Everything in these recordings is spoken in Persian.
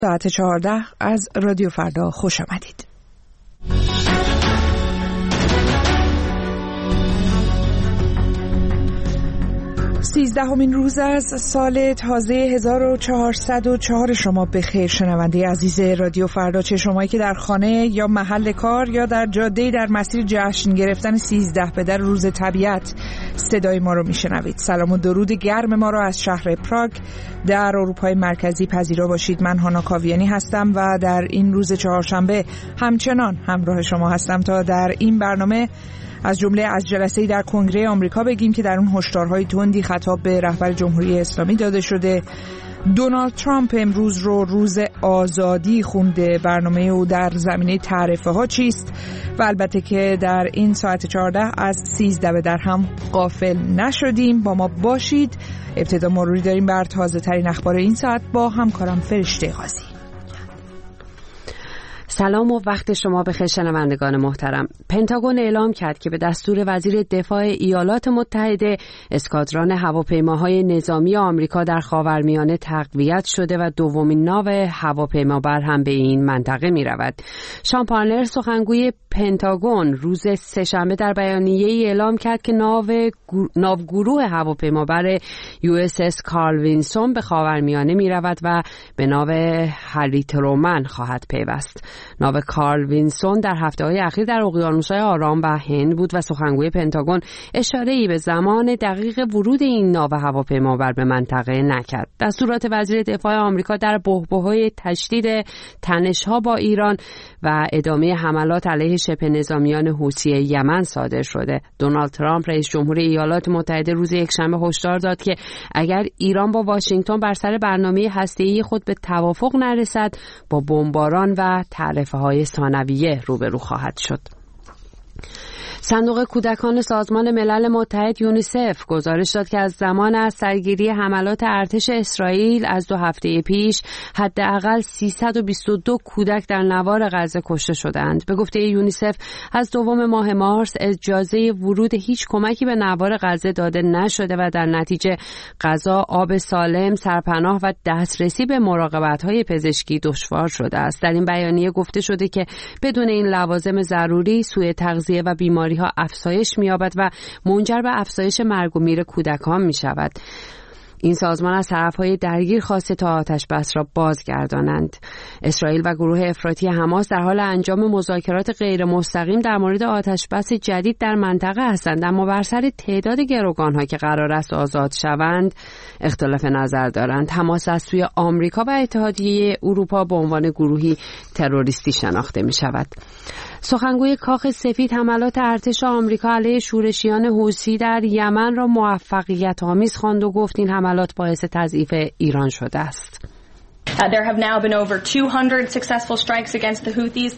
ساعت 14 از رادیو فردا خوش آمدید. 13مین روز از سال تازه 1404 شما بخیر شنونده عزیز رادیو فردا، چه شمایی که در خانه یا محل کار یا در جاده در مسیر جشن گرفتن 13 بدر روز طبیعت صدای ما رو میشنوید. سلام و درود گرم ما رو از شهر پراگ در اروپای مرکزی پذیرا باشید. من هانا کاویانی هستم و در این روز چهارشنبه همچنان همراه شما هستم تا در این برنامه از جمله از جلسه‌ای در کنگره آمریکا بگیم که در اون هشدارهای تندی خطاب به رهبر جمهوری اسلامی داده شده. دونالد ترامپ امروز رو روز آزادی خونده. برنامه او در زمینه تعرفه ها چیست؟ و البته که در این ساعت 14 از 13 بدر هم غافل نشدیم. با ما باشید. ابتدا مروری داریم بر تازه ترین اخبار این ساعت با همکارم فرشته قاضی. سلام و وقت شما بخیر شنوندگان محترم. پنتاگون اعلام کرد که به دستور وزیر دفاع ایالات متحده اسکادران هواپیماهای نظامی آمریکا در خاورمیانه تقویت شده و دومین ناو هواپیمابر هم به این منطقه می رود. شان پارنر سخنگوی پنتاگون روز سه‌شنبه در بیانیه‌ای اعلام کرد که ناوگروه هواپیمابر USS کارل وینسون به خاورمیانه می رود و به ناو هری ترومن خواهد پیوست. ناو کارل وینسون در هفته‌های اخیر در اقیانوس‌های آرام و هند بود و سخنگوی پنتاگون اشاره‌ای به زمان دقیق ورود این ناو هواپیمابر به منطقه نکرد. دستورات وزیر دفاع آمریکا در بحبوح‌های تشدید تنش‌ها با ایران و ادامه حملات علیه شبه نظامیان حوثی یمن صادر شده. دونالد ترامپ رئیس جمهور ایالات متحده روز یکشنبه هشدار داد که اگر ایران با واشنگتن بر سر برنامه هسته‌ای خود به توافق نرسد، با بمباران و تعرفه‌های ثانویه روبرو خواهد شد. صندوق کودکان سازمان ملل متحد یونیسف گزارش داد که از زمان از سرگیری حملات ارتش اسرائیل از 2 هفته پیش حداقل 322 کودک در نوار غزه کشته شدند. به گفته یونیسف از دوم ماه مارس اجازه ورود هیچ کمکی به نوار غزه داده نشده و در نتیجه غذا، آب سالم، سرپناه و دسترسی به مراقبت‌های پزشکی دشوار شده است. در این بیانیه گفته شده که بدون این لوازم ضروری سوء تغذیه و بیماری ها افزایش می‌یابد و منجر به افزایش مرگ و میر کودکان می‌شود. این سازمان از طرف‌های درگیر خواسته تا آتش بس را بازگردانند. اسرائیل و گروه افراطی حماس در حال انجام مذاکرات غیر مستقیم در مورد آتش بس جدید در منطقه هستند، اما بر سر تعداد گروگان‌ها که قرار است آزاد شوند اختلاف نظر دارند. حماس از سوی آمریکا و اتحادیه اروپا به عنوان گروهی تروریستی شناخته می‌شود. سخنگوی کاخ سفید حملات ارتش آمریکا علیه شورشیان حوثی در یمن را موفقیت‌آمیز خواند و گفت این حملات باعث تضعیف ایران شده است. There have now been over 200 successful strikes against the Houthis.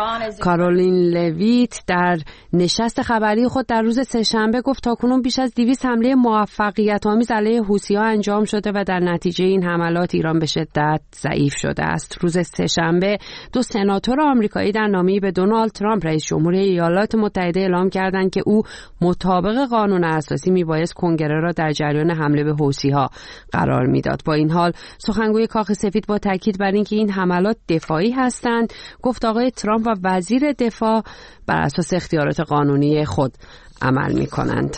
کارولین لویت در نشست خبری خود در روز سه‌شنبه گفت تاکنون بیش از 200 حمله موفقیت‌آمیز علیه حوثی‌ها انجام شده و در نتیجه این حملات ایران به شدت ضعیف شده است. روز سه‌شنبه 2 سناتور آمریکایی در نامه‌ای به دونالد ترامپ رئیس جمهور ایالات متحده اعلام کردند که او مطابق قانون اساسی میبایست کنگره را در جریان حمله به حوثی‌ها قرار میداد. با این حال سخنگوی کاخ سفید با تاکید بر اینکه این حملات دفاعی هستند گفت آقای ترامپ و وزیر دفاع بر اساس اختیارات قانونی خود عمل می‌کنند.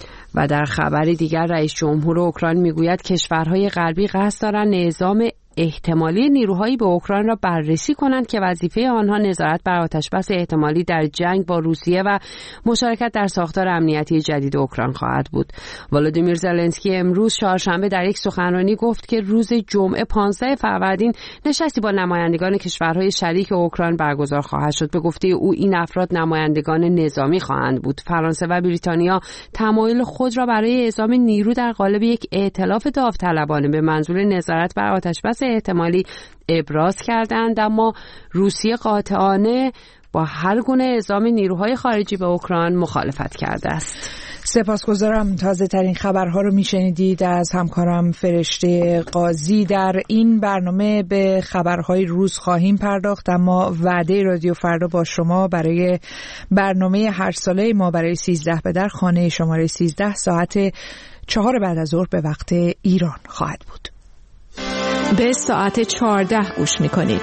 و در خبری دیگر رئیس جمهور اوکراین میگوید کشورهای غربی قصد دارند نظام احتمالی نیروهایی به اوکراین را بررسی کنند که وظیفه آنها نظارت بر آتشبس احتمالی در جنگ با روسیه و مشارکت در ساختار امنیتی جدید اوکراین خواهد بود. ولادیمیر زلنسکی امروز چهارشنبه در یک سخنرانی گفت که روز جمعه 15 فروردین نشستی با نمایندگان کشورهای شریک اوکراین برگزار خواهد شد. به گفته او این افراد نمایندگان نظامی خواهند بود. فرانسه و بریتانیا تمایل خود را برای اعزام نیرو در قالب یک ائتلاف داوطلبانه به منظور نظارت بر آتشبس احتمالی ابراز کردند، اما روسیه قاطعانه با هر گونه اعزام نیروهای خارجی به اوکراین مخالفت کرده است. سپاسگزارم. تازه ترین خبرها رو میشنیدید از همکارم فرشته قاضی. در این برنامه به خبرهای روز خواهیم پرداخت، اما وعده رادیو فردا با شما برای برنامه هر ساله ما برای 13 بدر خانه شماره 13 ساعت 4 بعد از ظهر به وقت ایران خواهد بود. به ساعت 14 گوش میکنید.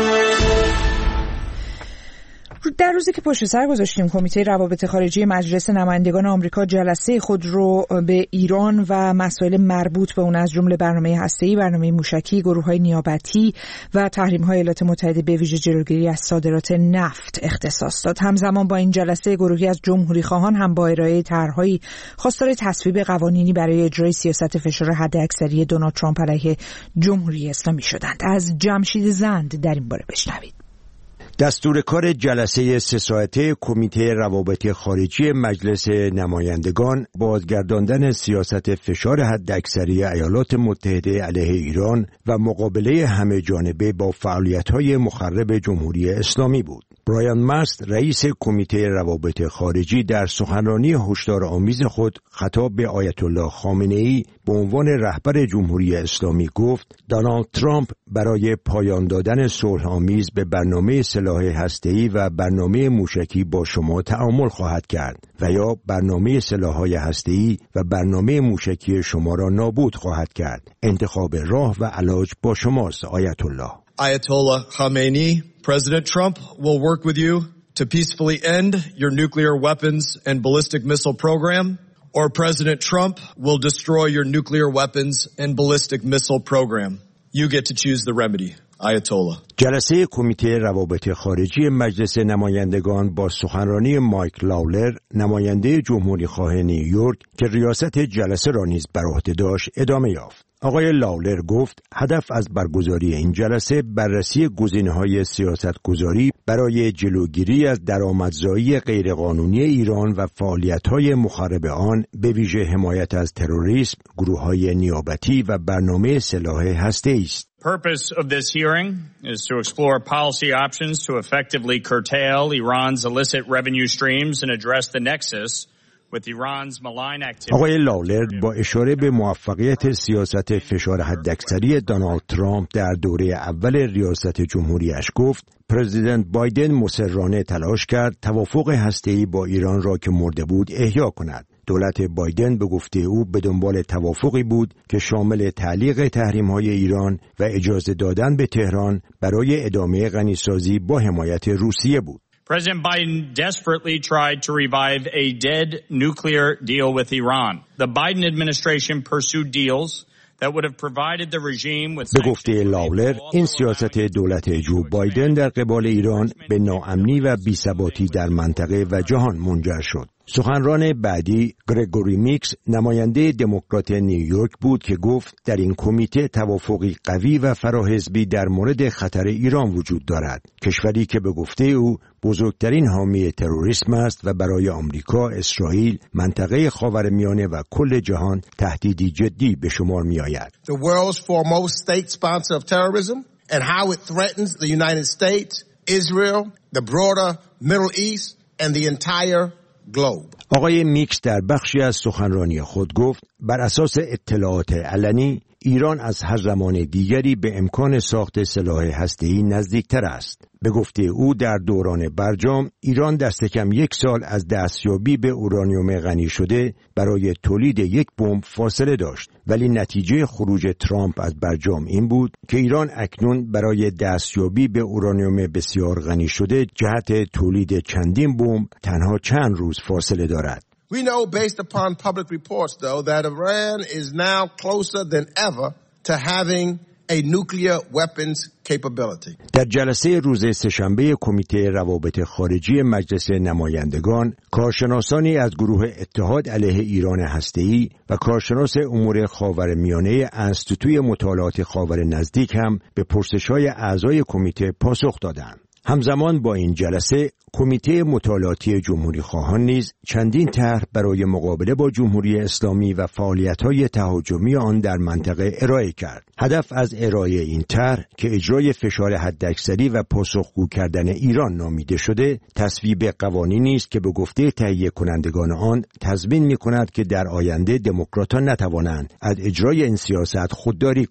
در روزی که پشت سر گذاشتیم کمیته روابط خارجی مجلس نمایندگان آمریکا جلسه خود رو به ایران و مسائل مربوط به اون از جمله برنامه هسته‌ای، برنامه موشکی، گروه‌های نیابتی و تحریم‌های ایالات متحده به ویژه جلوگیری از صادرات نفت اختصاص داد. همزمان با این جلسه گروهی از جمهوری‌خواهان هم با ارائه طرح‌های خواستار تصویب قوانینی برای اجرای سیاست فشار حداکثری دونالد ترامپ علیه جمهوری اسلامی شدند. از جمشید زند در این باره بشنوید. دستور کار جلسه 3 ساعته کمیته روابط خارجی مجلس نمایندگان بازگرداندن سیاست فشار حداکثری ایالات متحده علیه ایران و مقابله همه جانبه با فعالیت‌های مخرب جمهوری اسلامی بود. برایان مست رئیس کمیته روابط خارجی در سخنرانی هشدارآمیز خود خطاب به آیت الله خامنه‌ای به عنوان رهبر جمهوری اسلامی گفت دونالد ترامپ برای پایان دادن صلح‌آمیز به برنامه سلاح هسته‌ای و برنامه موشکی با شما تعامل خواهد کرد و یا برنامه سلاح‌های هسته‌ای و برنامه موشکی شما را نابود خواهد کرد. انتخاب راه و علاج با شماست آیت الله. Ayatollah Khamenei, President Trump will work with you to peacefully end your nuclear weapons and ballistic missile program, or President Trump will destroy your nuclear weapons and ballistic missile program. You get to choose the remedy. Ayatollah. جلسه کمیته روابط خارجی مجلس نمایندگان با سخنرانی مایک لاولر، نماینده جمهوری خواه نیویورک که ریاست جلسه را نیز بر عهده داشت، ادامه یافت. آقای لاولر گفت هدف از برگزاری این جلسه بررسی گزینه‌های سیاستگذاری برای جلوگیری از درآمدزایی غیرقانونی ایران و فعالیت‌های مخرب آن به ویژه حمایت از تروریسم، گروه‌های نیابتی و برنامه سلاح هسته‌ای است. purpose of this hearing is to explore policy options to effectively curtail Iran's illicit revenue streams and address the nexus with Iran's malign activities. آقای لاولر با اشاره به موفقیت سیاست فشار حداکثری دونالد ترامپ در دوره اول ریاست جمهوریش گفت پرزیدنت بایدن مصرانه تلاش کرد توافق هسته‌ای با ایران را که مرده بود احیا کند. دولت بایدن به گفته او به دنبال توافقی بود که شامل تعلیق تحریم‌های ایران و اجازه دادن به تهران برای ادامه غنیسازی با حمایت روسیه بود. President Biden desperately tried to revive a dead nuclear deal with Iran. The Biden administration pursued deals that would have provided the regime with به گفته لاولر این سیاست دولت جو بایدن در قبال ایران به ناامنی و بی‌ثباتی در منطقه و جهان منجر شد. سخنران بعدی گرگوری میکس نماینده دموکرات نیویورک بود که گفت در این کمیته توافقی قوی و فراحزبی در مورد خطر ایران وجود دارد، کشوری که به گفته او بزرگترین حامی تروریسم است و برای آمریکا، اسرائیل، منطقه خاورمیانه و کل جهان تهدیدی جدی به شمار می آید. The world's foremost state sponsor of terrorism and how it threatens the United States, Israel, the broader Middle East and the entire globe. آقای میکس در بخشی از سخنرانی خود گفت بر اساس اطلاعات علنی ایران از هر زمان دیگری به امکان ساخت سلاح هسته‌ای نزدیکتر است. به گفته او در دوران برجام ایران دست کم 1 سال از دستیابی به اورانیوم غنی شده برای تولید یک بمب فاصله داشت، ولی نتیجه خروج ترامپ از برجام این بود که ایران اکنون برای دستیابی به اورانیوم بسیار غنی شده جهت تولید چندین بمب تنها چند روز فاصله دارد. We know based upon public reports though that Iran is now closer than ever to having a nuclear weapons capability. در جلسه روز سه‌شنبه کمیته روابط خارجی مجلس نمایندگان، کارشناسانی از گروه اتحاد علیه ایران هسته‌ای و کارشناس امور خاورمیانه انستیتوی مطالعات خاور نزدیک هم به پرسش‌های اعضای کمیته پاسخ دادند. همزمان با این جلسه کمیته مطالعاتی جمهوری خواهان نیز چندین طرح برای مقابله با جمهوری اسلامی و فعالیت‌های تهاجمی آن در منطقه ارائه کرد. هدف از ارائه این طرح که اجرای فشار حداکثری و پاسخگو کردن ایران نامیده شده، تصویب قوانینی است که به گفته تهیه کنندگان آن تضمین می‌کند که در آینده دموکراتان نتوانند از اجرای این سیاست خودداری کنند.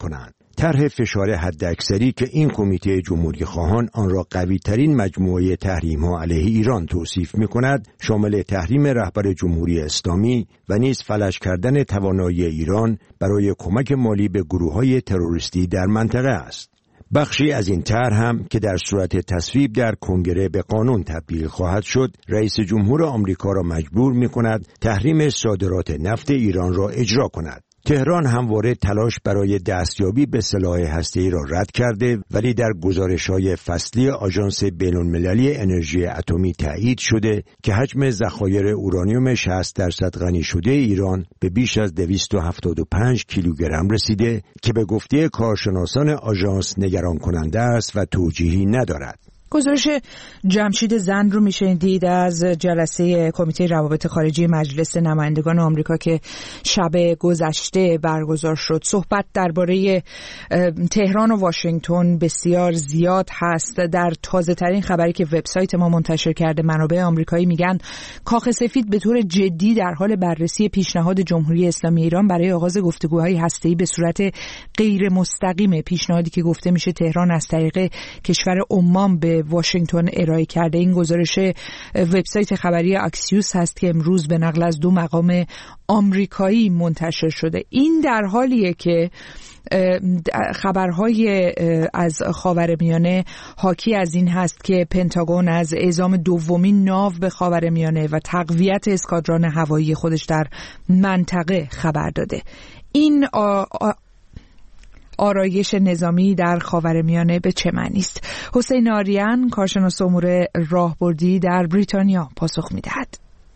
طرح فشار حداکثری که این کمیته جمهوری خواهان آن را قوی ترین مجموعه تحریم‌ها علیه ایران توصیف می‌کند، شامل تحریم رهبر جمهوری اسلامی و نیز فلج کردن توانایی ایران برای کمک مالی به گروه‌های تروریستی در منطقه است. بخشی از این طرح هم که در صورت تصویب در کنگره به قانون تبدیل خواهد شد، رئیس جمهور آمریکا را مجبور می‌کند تحریم صادرات نفت ایران را اجرا کند. تهران همواره تلاش برای دستیابی به سلاح هسته‌ای را رد کرده، ولی در گزارش‌های فصلی آژانس بین‌المللی انرژی اتمی تایید شده که حجم ذخایر اورانیوم 60% غنی شده ایران به بیش از 275 کیلوگرم رسیده که به گفته کارشناسان آژانس نگران کننده است و توجیهی ندارد. گزارش جمشید زند رو میشنیدید از جلسه کمیته روابط خارجی مجلس نمایندگان آمریکا که شب گذشته برگزار شد. صحبت درباره تهران و واشنگتن بسیار زیاد هست. در تازه ترین خبری که وبسایت ما منتشر کرده، منابع آمریکایی میگن کاخ سفید به طور جدی در حال بررسی پیشنهاد جمهوری اسلامی ایران برای آغاز گفتگوهای هسته‌ای به صورت غیر مستقیم. پیشنهادی که گفته میشه تهران از طریق کشور عمان به واشنگتن ارائه کرده. این گزارش وبسایت خبری اکسیوس هست که امروز به نقل از 2 مقام آمریکایی منتشر شده. این در حالیه که خبرهای از خاورمیانه حاکی از این هست که پنتاگون از اعزام 2مین ناو به خاورمیانه و تقویت اسکادران هوایی خودش در منطقه خبر داده. این آرایش نظامی در خاورمیانه به چه معنی است؟ حسین آریان، کارشناس امور راهبردی در بریتانیا، پاسخ می‌دهد.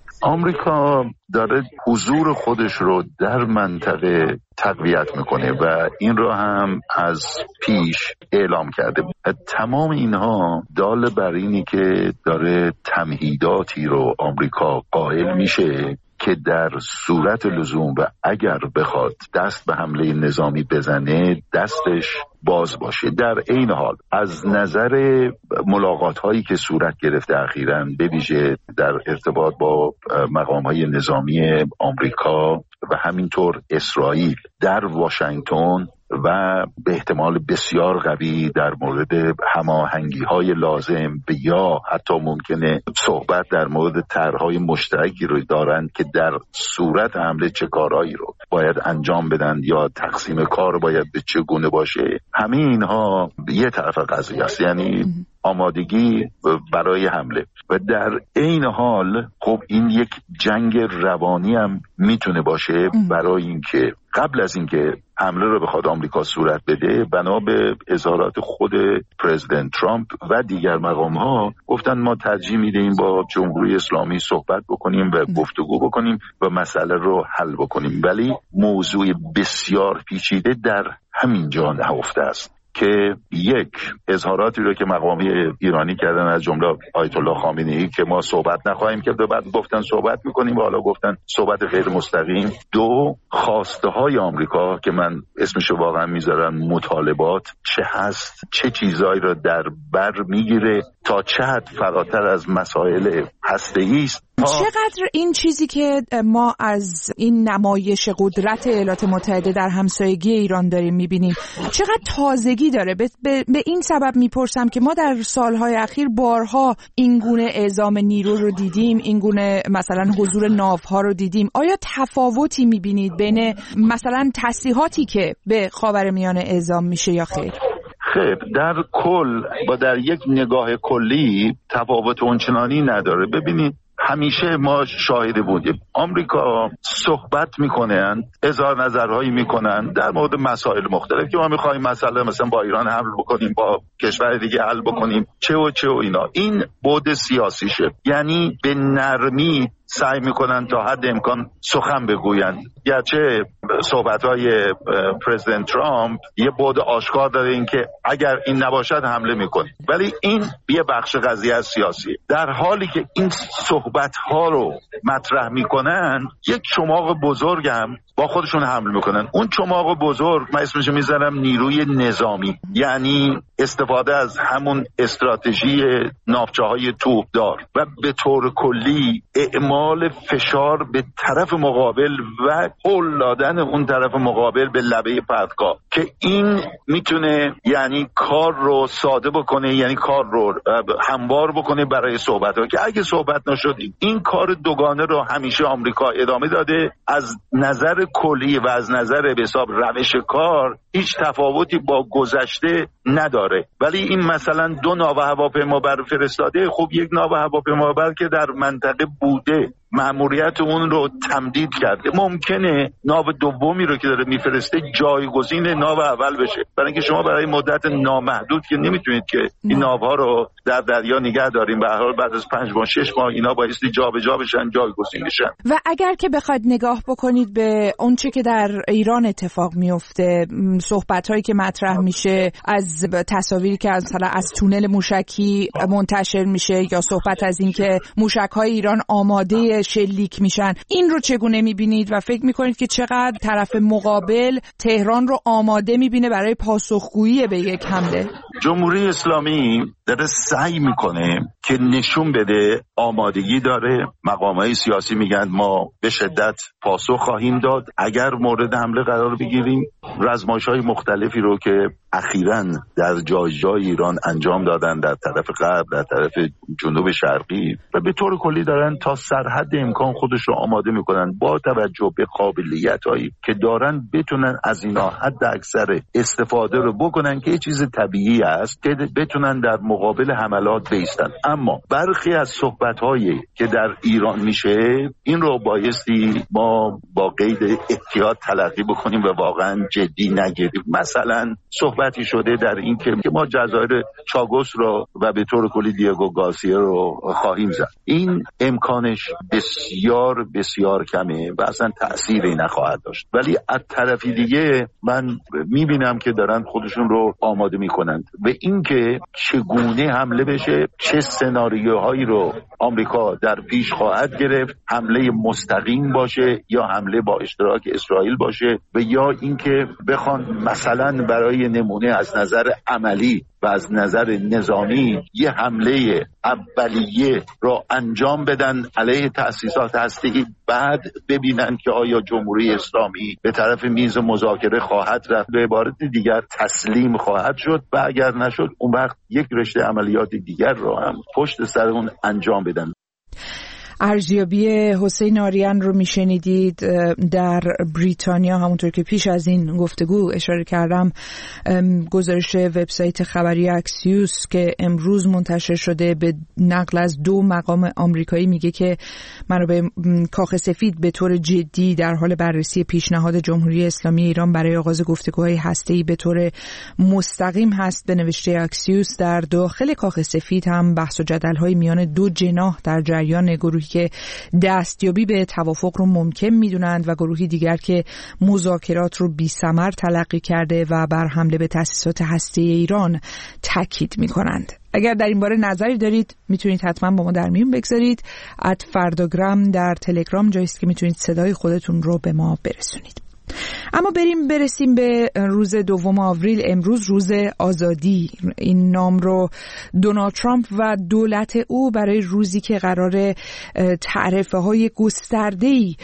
آمریکا داره حضور خودش رو در منطقه تقویت میکنه و این رو هم از پیش اعلام کرده. تمام اینها دال بر اینی که داره تمهیداتی رو آمریکا قائل میشه که در صورت لزوم و اگر بخواد دست به حمله نظامی بزنه دستش باز باشه. در این حال از نظر ملاقات هایی که صورت گرفته اخیراً به ویژه در ارتباط با مقام های نظامی آمریکا و همینطور اسرائیل در واشنگتن و به احتمال بسیار قوی در مورد هماهنگی های لازم یا حتی ممکنه صحبت در مورد طرح‌های مشترکی رو دارند که در صورت حمله چه کارهایی رو باید انجام بدن یا تقسیم کار باید به چه گونه باشه. همه اینها یه طرف قضیه است، یعنی آمادگی برای حمله و در این حال خب این یک جنگ روانی هم میتونه باشه برای اینکه قبل از اینکه حمله رو بخواد آمریکا صورت بده، بنا به اظهارات خود پرزیدنت ترامپ و دیگر مقام ها گفتن ما ترجیح میدیم با جمهوری اسلامی صحبت بکنیم و گفتگو بکنیم و مسئله رو حل بکنیم، ولی موضوع بسیار پیچیده در همین جا نهفته است که یک اظهاراتی رو که مقامی ایرانی کردن از جمله آیت الله خامنه‌ای که ما صحبت نخواهیم کرد و بعد گفتن صحبت میکنیم و حالا گفتن صحبت غیر مستقیم. 2 خواسته های آمریکا که من اسمش رو واقعا میذارم مطالبات چه هست، چه چیزایی رو در بر میگیره تا چه حد فراتر از مسائل هسته‌ای است. چقدر این چیزی که ما از این نمایش قدرت ایالات متحده در همسایگی ایران داریم میبینیم چقدر تازگی داره؟ به این سبب میپرسم که ما در سالهای اخیر بارها این گونه اعزام نیرو رو دیدیم، این گونه مثلا حضور ناوها رو دیدیم. آیا تفاوتی میبینید بین مثلا تسلیحاتی که به خاورمیانه اعزام میشه یا خیر؟ خب در کل با در یک نگاه کلی تفاوت اونچنانی نداره. ببینید همیشه ما شاهد بودیم آمریکا صحبت میکنن، اظهار نظرهایی میکنن در مورد مسائل مختلف که ما میخوایم مسئله مثلا با ایران حل بکنیم، با کشور دیگه حل بکنیم، چه و اینا. این بعد سیاسیشه، یعنی به نرمی سعی میکنن تا حد امکان سخن بگویند. گرچه صحبت‌های پرزیدنت ترامپ یه بعد آشکار داره این که اگر این نباشد حمله میکنه، ولی این یه بخش قضیه سیاسی. در حالی که این صحبت‌ها رو مطرح میکنن یک چماق بزرگ هم با خودشون حمل میکنن. اون چماق بزرگ من اسمش میذارم نیروی نظامی، یعنی استفاده از همون استراتژی ناوچه‌های توپدار و به طور کلی اعمال اعمال فشار به طرف مقابل و هل دادن اون طرف مقابل به لبه پرتگاه که این میتونه یعنی کار رو ساده بکنه، یعنی کار رو هموار بکنه برای صحبت ها، که اگه صحبت نشد این کار دوگانه رو همیشه آمریکا ادامه داده. از نظر کلی و از نظر به حساب روش کار هیچ تفاوتی با گذشته نداره. ولی این مثلا 2 ناو هواپیمابر فرستاده، خب یک ناو هواپیمابر که در منطقه بوده مأموریت اون رو تمدید کرده، ممکنه ناو دومی رو که داره میفرسته جایگزین ناو اول بشه، برای اینکه شما برای مدت نامحدود که نمیتونید که این ناوها رو در دریا نگه داریم. به هر حال بعد از 5 ماه 6 ماه اینا بایستی جابجا بشن، جایگزین بشن. و اگر که بخواید نگاه بکنید به اون چه که در ایران اتفاق میفته، صحبت‌هایی که مطرح میشه، از تصاویری که مثلا از تونل موشکی منتشر میشه، یا صحبت از این که موشک‌های ایران آماده شلیک میشن، این رو چگونه میبینید و فکر میکنید که چقدر طرف مقابل تهران رو آماده میبینه برای پاسخگویی به یک حمله؟ جمهوری اسلامی داره سعی میکنه که نشون بده آمادگی داره. مقامات سیاسی میگن ما به شدت پاسخ خواهیم داد اگر مورد حمله قرار بگیریم. رزمایش‌های مختلفی رو که اخیراً در جای ایران انجام دادن، در طرف غرب، در طرف جنوب شرقی، و به طور کلی دارن تا سرحد امکان خودش رو آماده میکنن با توجه به قابلیت‌هایی که دارن بتونن از اینا حد اکثر استفاده رو بکنن که یه چیز طبیعی است که بتونن در مقابل حملات بایستن. اما برخی از صحبت‌هایی که در ایران میشه این رو بایستی ما با قید احتیاط تلقی بکنیم و واقعا جدی نگیریم. مثلا صحبتی شده در این که ما جزایر چاگوس رو و به طور کلی دیگو گارسیا رو خواهیم زد. این امکانش بسیار بسیار کمه و اصلا تأثیری نخواهد داشت. ولی از طرفی دیگه من میبینم که دارن خودشون رو آماده میکنند و اینکه چگونه حمله بشه، چه سناریوهایی رو آمریکا در پیش خواهد گرفت، حمله مستقیم باشه یا حمله با اشتراک اسرائیل باشه، و یا اینکه بخوان مثلا برای نمونه از نظر عملی و از نظر نظامی یه حمله اولیه را انجام بدن علیه تأسیسات هسته‌ای، بعد ببینن که آیا جمهوری اسلامی به طرف میز مذاکره خواهد رفت، به عبارت دیگر تسلیم خواهد شد، و اگر نشد اون وقت یک رشته عملیات دیگر را هم پشت سر اون انجام بدن. ارزیابی حسین آریان رو میشنیدید در بریتانیا. همونطور که پیش از این گفتگو اشاره کردم، گزارش وبسایت خبری اکسیوس که امروز منتشر شده به نقل از 2 مقام آمریکایی میگه که منابع کاخ سفید به طور جدی در حال بررسی پیشنهاد جمهوری اسلامی ایران برای آغاز گفتگوهای هسته‌ای به طور مستقیم هست. به نوشته اکسیوس در داخل کاخ سفید هم بحث و جدل‌های میان 2 جناح در جریان، گروهی که دستیابی به توافق رو ممکن میدونند و گروهی دیگر که مذاکرات رو بی‌ثمر تلقی کرده و بر حمله به تأسیسات هسته‌ای ایران تاکید میکنند. اگر در این باره نظری دارید میتونید حتما با ما در میون بگذارید. @فرداگرام در تلگرام جایی است که میتونید صدای خودتون رو به ما برسونید. اما برسیم به روز 2 آوریل، امروز روز آزادی. این نام رو دونالد ترامپ و دولت او برای روزی که قرار تعرفه‌های گسترده‌ای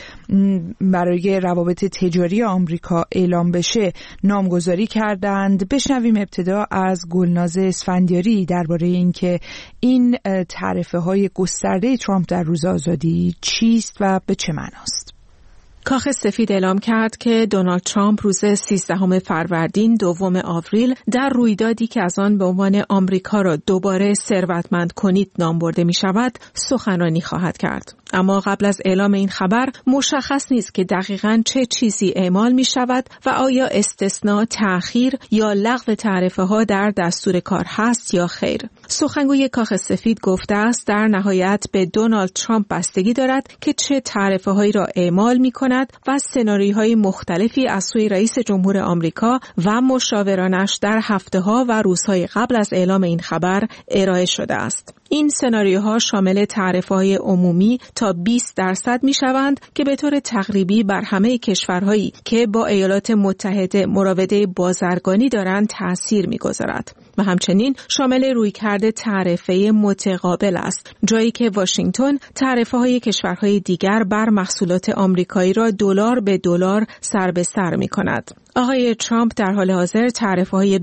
برای روابط تجاری آمریکا اعلام بشه نامگذاری کردند. بشنویم ابتدا از گلناز اسفندیاری درباره اینکه این تعرفه‌های گسترده ترامپ در روز آزادی چیست و به چه معناست. کاخ سفید اعلام کرد که دونالد ترامپ روز 13 فروردین 2 آوریل در رویدادی که از آن به عنوان آمریکا را دوباره ثروتمند کنید نام برده می شود سخنرانی خواهد کرد. اما قبل از اعلام این خبر مشخص نیست که دقیقاً چه چیزی اعمال می شود و آیا استثناء، تأخیر یا لغو تعرفه ها در دستور کار هست یا خیر. سخنگوی کاخ سفید گفته است در نهایت به دونالد ترامپ بستگی دارد که چه تعرفه هایی را اعمال می کند و سناریوهای مختلفی از سوی رئیس جمهور آمریکا و مشاورانش در هفته‌ها و روزهای قبل از اعلام این خبر ارائه شده است. این سناریوها شامل تعرفه‌های عمومی تا 20% می‌شوند که به طور تقریبی بر همه کشورهایی که با ایالات متحده مراوده بازرگانی دارند تأثیر می‌گذارد. و همچنین شامل رویکرد تعرفه متقابل است، جایی که واشنگتن تعرفه‌های کشورهای دیگر بر محصولات آمریکایی را دلار به دلار سر به سر می‌کند. آقای ترامپ در حال حاضر تعرفه‌های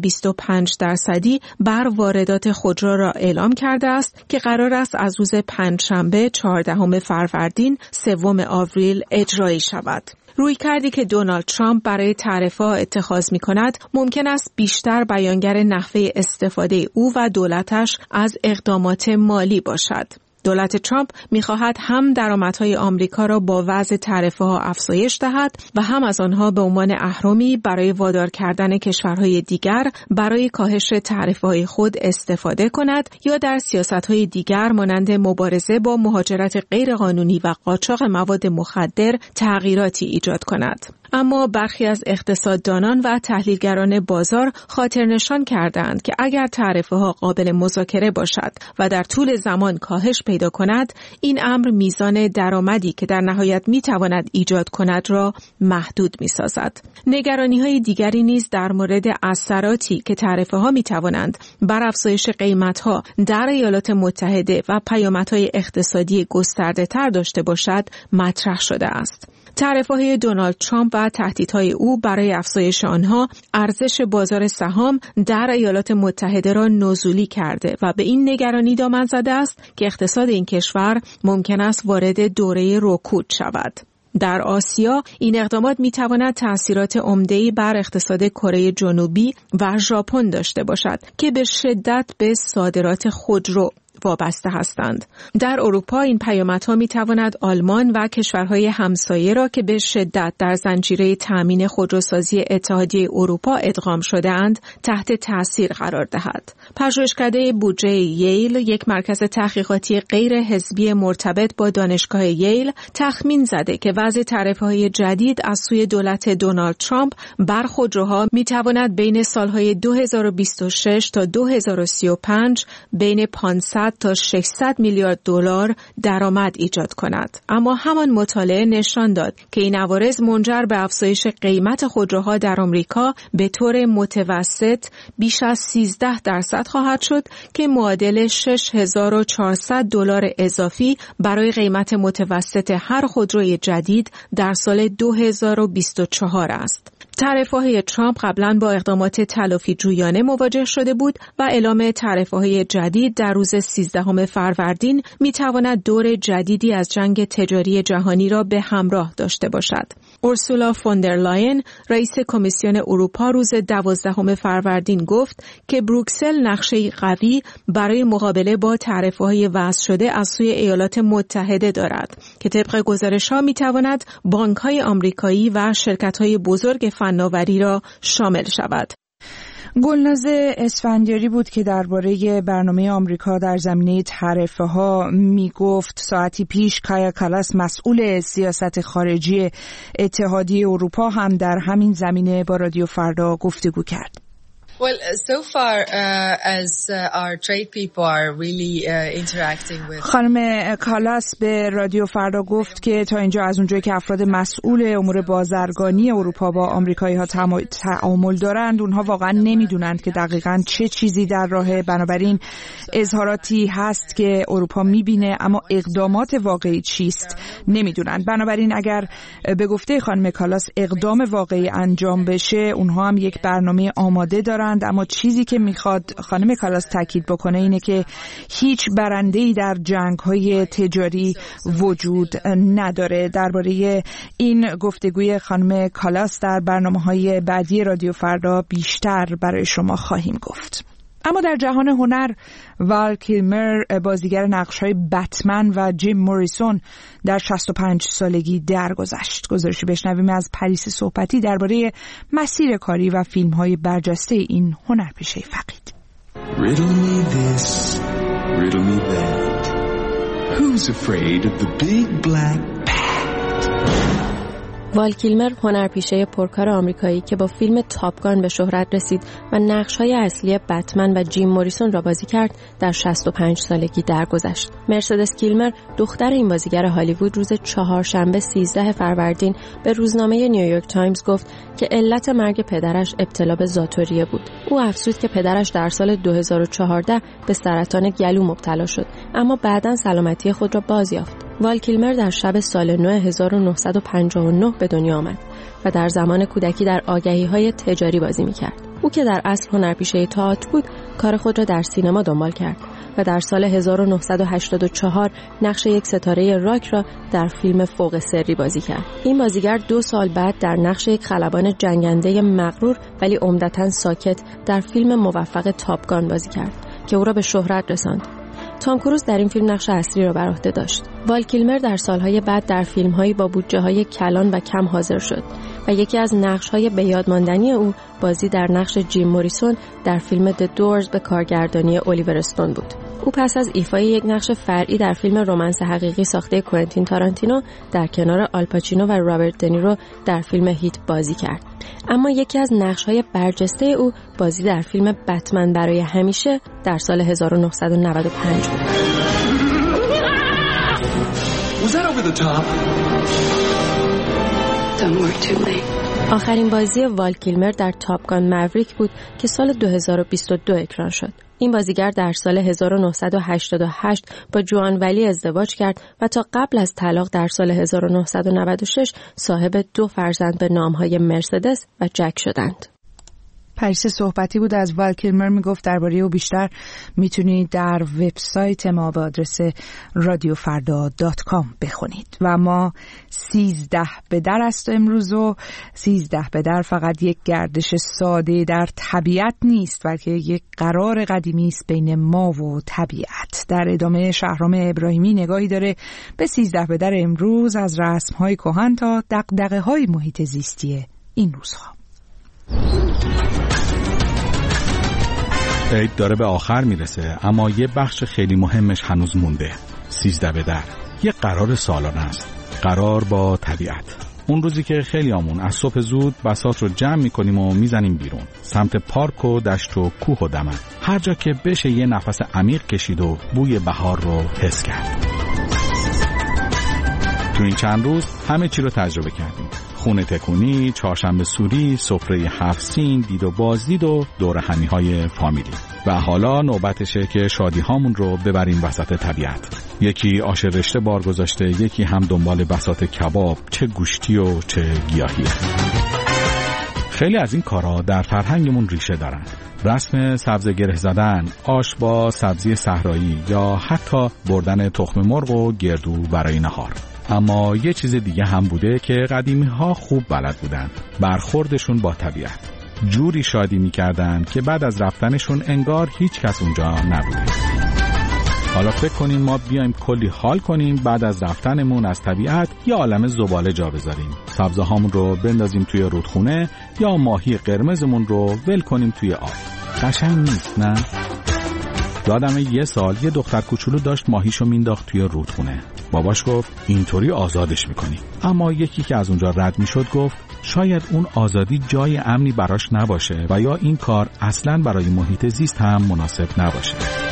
25% بر واردات خودرو را اعلام کرده است که قرار است از روز پنجشنبه 14 فروردین 3 آوریل اجرایی شود. رویکردی که دونالد ترامپ برای تعرفه‌ها اتخاذ می‌کند ممکن است بیشتر بیانگر نحوه استفاده او و دولتش از اقدامات مالی باشد. دولت ترامپ می‌خواهد هم درآمدهای آمریکا را با وضع تعرفه‌ها افزایش دهد و هم از آنها به عنوان اهرمی برای وادار کردن کشورهای دیگر برای کاهش تعرفه‌های خود استفاده کند یا در سیاست‌های دیگر مانند مبارزه با مهاجرت غیرقانونی و قاچاق مواد مخدر تغییراتی ایجاد کند. اما برخی از اقتصاددانان و تحلیلگران بازار خاطرنشان کردند که اگر تعرفه‌ها قابل مذاکره باشد و در طول زمان کاهش پیدا کند، این امر میزان درآمدی که در نهایت میتواند ایجاد کند را محدود میسازد. نگرانی‌های دیگری نیز در مورد اثراتی که تعرفه‌ها میتوانند بر افزایش قیمت‌ها در ایالات متحده و پیامدهای اقتصادی گسترده‌تر داشته باشد مطرح شده است. تعرفه‌های دونالد ترامپ و تهدیدهای او برای افزایش آنها ارزش بازار سهام در ایالات متحده را نزولی کرده و به این نگرانی دامن زده است که اقتصاد این کشور ممکن است وارد دوره رکود شود. در آسیا این اقدامات می‌تواند تأثیرات عمده‌ای بر اقتصاد کره جنوبی و ژاپن داشته باشد که به شدت به صادرات خودرو وابسته هستند. در اروپا این پیامدها می‌تواند آلمان و کشورهای همسایه را که به شدت در زنجیره تأمین خودروسازی اتحادیه اروپا ادغام شده‌اند تحت تأثیر قرار دهد. پژوهشکده بودجه ییل، یک مرکز تحقیقاتی غیر حزبی مرتبط با دانشگاه ییل، تخمین زده که وضع تعرفه‌های جدید از سوی دولت دونالد ترامپ بر خودروها می‌تواند بین سالهای 2026 تا 2035 بین 500 تا 600 میلیارد دلار درآمد ایجاد کند. اما همان مطالعه نشان داد که این عوارض منجر به افزایش قیمت خودروها در آمریکا به طور متوسط بیش از 13% خواهد شد که معادل 6400 دلار اضافی برای قیمت متوسط هر خودروی جدید در سال 2024 است. تعرفه‌های ترامپ قبلا با اقدامات تلافی جویانه مواجه شده بود و اعلام تعرفه‌های جدید در روز 13 فروردین می‌تواند دور جدیدی از جنگ تجاری جهانی را به همراه داشته باشد. اورسولا فوندرلاین، رئیس کمیسیون اروپا، روز 12 فروردین گفت که بروکسل نقشه‌ای قوی برای مقابله با تعرفه‌های وضع شده از سوی ایالات متحده دارد که طبق گزارش‌ها می‌تواند بانک‌های آمریکایی و شرکت‌های بزرگ فناوری را شامل شود. گلناز اسفندیاری بود که درباره برنامه آمریکا در زمینه تعرفه‌ها میگفت. ساعتی پیش کایا کالاس، مسئول سیاست خارجی اتحادیه اروپا، هم در همین زمینه با رادیو فردا گفتگو کرد. Well, so far as our trade people are really interacting with. خانم کالاس به رادیو فردا گفت که تا اینجا از اونجایی که افراد مسئول امور بازرگانی اروپا با آمریکایی‌ها تعامل دارند، اونها واقعا نمیدونند که دقیقاً چه چیزی در راه. بنابراین اظهاراتی هست که اروپا میبینه اما اقدامات واقعی چیست نمیدونند. بنابراین اگر به گفته خانم کالاس اقدام واقعی انجام بشه، اونها هم یک برنامه آماده دارند. اما چیزی که میخواد خانم کالاس تاکید بکنه اینه که هیچ برنده‌ای در جنگ‌های تجاری وجود نداره. درباره این گفتگوی خانم کالاس در برنامه‌های بعدی رادیو فردا بیشتر برای شما خواهیم گفت. اما در جهان هنر، وال کیلمر، بازیگر نقش‌های بتمن، و جیم موریسون در 65 سالگی درگذشت. گزارشی بشنویم از پریس صحبتی درباره مسیر کاری و فیلم‌های برجسته این هنرپیشه فقید. Riddle me this, riddle me that. Who's afraid of the big black bat? وال کیلمر هنرپیشه پرکار آمریکایی که با فیلم تاپ گان به شهرت رسید و نقش‌های اصلی بتمن و جیم موریسون را بازی کرد، در 65 سالگی درگذشت. مرسدس کیلمر دختر این بازیگر هالیوود روز چهارشنبه 13 فروردین به روزنامه نیویورک تایمز گفت که علت مرگ پدرش ابتلا به ذات‌وریه بود. او افزود که پدرش در سال 2014 به سرطان گلو مبتلا شد، اما بعداً سلامتی خود را بازیافت. وال کیلمر در شب سال نو 1959 به دنیا آمد و در زمان کودکی در آگهی‌های تجاری بازی می‌کرد. او که در اصل هنرپیشه تئاتر بود، کار خود را در سینما دنبال کرد و در سال 1984 نقش یک ستاره راک را در فیلم فوق سری بازی کرد. این بازیگر 2 سال بعد در نقش یک خلبان جنگنده مغرور ولی عمدتاً ساکت در فیلم موفق تاپ گان بازی کرد که او را به شهرت رساند. تام کروز در این فیلم نقش اصلی را بر عهده داشت. وال کیلمر در سالهای بعد در فیلم‌هایی با بودجه‌های کلان و کم حاضر شد و یکی از نقش‌های بۀاد ماندنی او بازی در نقش جیم موریسون در فیلم د دورز به کارگردانی الیور استون بود. او پس از ایفای یک نقش فرعی در فیلم رمانس حقیقی ساخته کوئنتین تارانتینو در کنار آلپاچینو و رابرت دنیرو در فیلم هیت بازی کرد. اما یکی از نقش‌های برجسته او بازی در فیلم بتمن برای همیشه در سال 1995 بود. آخرین بازی وال کیلمر در تاپ گان موریک بود که سال 2022 اکران شد. این بازیگر در سال 1988 با جوان ولی ازدواج کرد و تا قبل از طلاق در سال 1996 صاحب 2 فرزند به نامهای مرسدس و جک شدند. پریسا صحبتی بود از وال کیلمر، میگفت درباره او بیشتر میتونید در وبسایت ما به آدرس radiofarda.com بخونید. و ما 13 به در است امروز و 13 به در فقط یک گردش ساده در طبیعت نیست، بلکه یک قرار قدیمی است بین ما و طبیعت. در ادامه شهرام ابراهیمی نگاهی داره به 13 به در امروز، از رسم‌های کهن تا دغدغه‌های محیط زیستی این روزها. عید داره به آخر میرسه، اما یه بخش خیلی مهمش هنوز مونده. 13 به در یه قرار سالانه است، قرار با طبیعت. اون روزی که خیلیامون از صبح زود بساط رو جمع میکنیم و میزنیم بیرون سمت پارک و دشت و کوه و دمن، هر جا که بشه یه نفس عمیق کشید و بوی بهار رو حس کرد. تو این چند روز همه چی رو تجربه کردیم: خونه تکونی، چهارشنبه سوری، سفره 7 سین، دید و بازدید و دور همیهای فامیلی. و حالا نوبتشه که شادی هامون رو ببریم وسط طبیعت. یکی آش رشته بار گذاشته، یکی هم دنبال بساط کباب، چه گوشتی و چه گیاهی. خیلی از این کارا در فرهنگمون ریشه دارن. رسم سبزه گره زدن، آش با سبزی صحرایی یا حتی بردن تخم مرغ و گردو برای نهار. اما یه چیز دیگه هم بوده که قدیمی ها خوب بلد بودن: برخوردشون با طبیعت. جوری شادی میکردن که بعد از رفتنشون انگار هیچ کس اونجا نبوده. حالا فکر کنیم ما بیایم کلی حال کنیم بعد از رفتنمون از طبیعت یه عالمه زباله جا بذاریم، سبزه هامون رو بندازیم توی رودخونه یا ماهی قرمزمون رو ول کنیم توی آب. قشنگ نیست نه؟ یادم یه سال یه دختر کوچولو داشت ماهیشو مینداخت توی رودخونه. باباش گفت اینطوری آزادش میکنی. اما یکی که از اونجا رد میشد گفت شاید اون آزادی جای امنی براش نباشه و یا این کار اصلاً برای محیط زیست هم مناسب نباشه.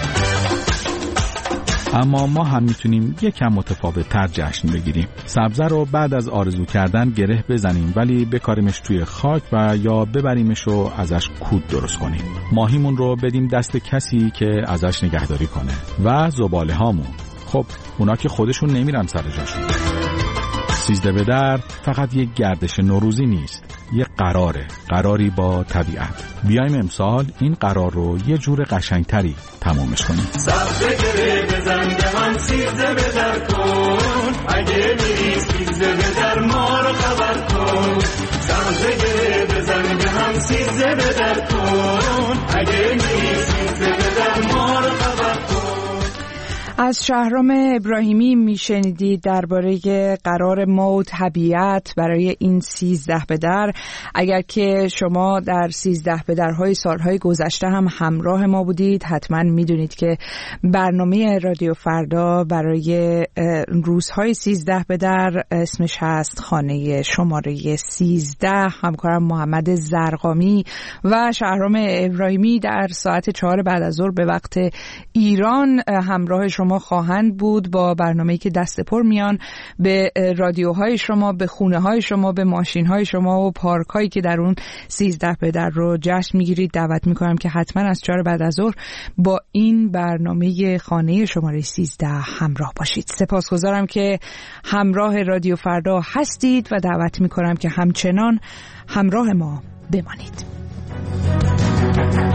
اما ما هم میتونیم یکم متفاوت تر جشن بگیریم. سبزه رو بعد از آرزو کردن گره بزنیم ولی بکاریمش توی خاک و یا ببریمش و ازش کود درست کنیم. ماهیمون رو بدیم دست کسی که ازش نگهداری کنه و زباله هامون. خب اونا که خودشون نمیرن سر جاشون. 13 به در فقط یک گردش نوروزی نیست، یک قراری با طبیعت. بیایم امسال این قرار رو یه جور قشنگتری تمامش کنیم. سبزه گره بزن به من 13 به در کن، اگه میری 13 به در ما رو خبر کن. سبزه گره بزن به من 13 به در کن، اگه میری 13 به در ما رو خبر کن. از شهرام ابراهیمی میشنیدید درباره قرار ما و طبیعت برای این 13 به در. اگر که شما در 13 به درهای سالهای گذشته هم همراه ما بودید، حتما میدونید که برنامه رادیو فردا برای روزهای 13 به در اسمش هست خانه شماره 13. همکارم محمد زرقامی و شهرام ابراهیمی در ساعت 4 بعد از ظهر به وقت ایران همراه شما خواهند بود با برنامه‌ای که دست پر میان به رادیوهای شما، به خونه‌های شما، به ماشین‌های شما و پارک‌هایی که در اون 13 به در رو جشن میگیرید. دعوت میکنم که حتما از 4 بعد از ظهر با این برنامه خانه شماره 13 همراه باشید. سپاسگزارم که همراه رادیو فردا هستید و دعوت میکنم که همچنان همراه ما بمانید.